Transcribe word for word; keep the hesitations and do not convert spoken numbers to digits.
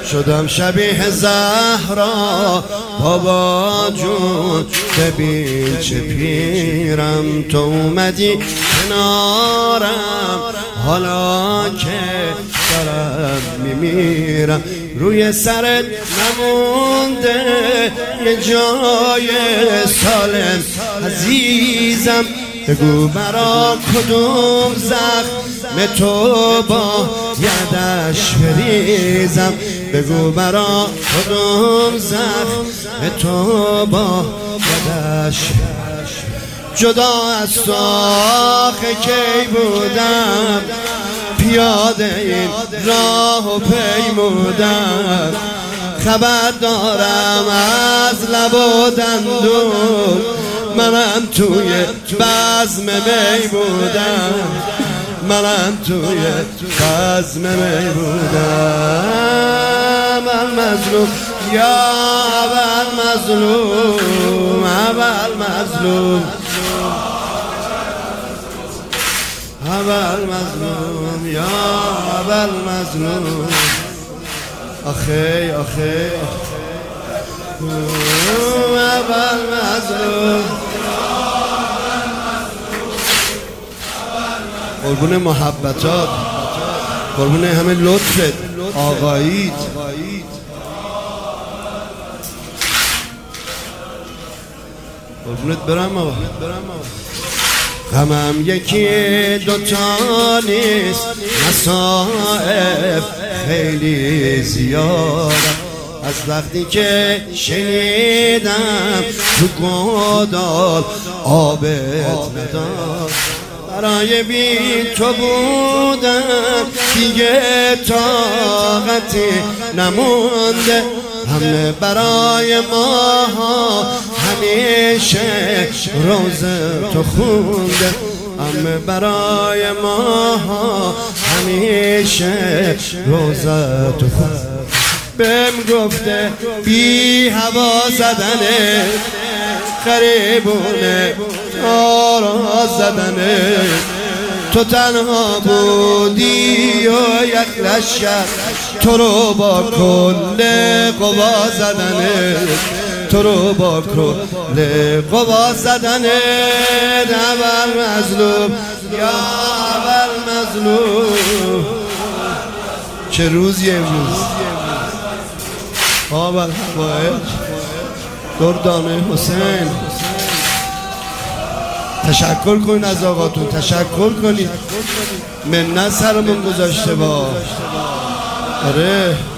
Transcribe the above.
شدم شبیه زهرا بابا جون، ببین چه پیرم، تو اومدی کنارم حالا که دارم میمیرم. روی سرت نمونده یه جای سالم عزیزم، بگو برا کدوم زخم تو با یدش بریزم، بگو برا کدوم زخم تو با یدش. جدا از تو آخه کی بودم، پیاده این راه و پیمودم، خبر دارم از لب و دندون، منم توی بزم می بودم، منم توی بزم می بودم. المظلوم یا اول مظلوم، اول مظلوم، اول مظلوم یا اول مظلوم. آخی آخی اول مظلوم. قربون محبتات، قربون همه لطفت آقایید. قربونت برم آقا. غمم یکی دوتا نیست، مصائب خیلی زیاد. از وقتی که شنیدم تو گودال آبت نداد، برای بی تو بودم دیگه طاقتی نمونده. همه برای ما همیشه روزه تو خونده، همه برای ما همیشه روزه تو خونده. بهم گفته بی هوا زدنه، غریبونه آرا زدنه، تو تنها بودی و یک لشکر تو رو با کل قوا زدنه، تو رو با کل قوا زدنه. اول مظلوم یا اول مظلوم. چه روزی امروز، آب الحوائج دردانه حسین. تشکر کنید از آقاتون، تشکر کنید، منت سرمون گذاشته با. آره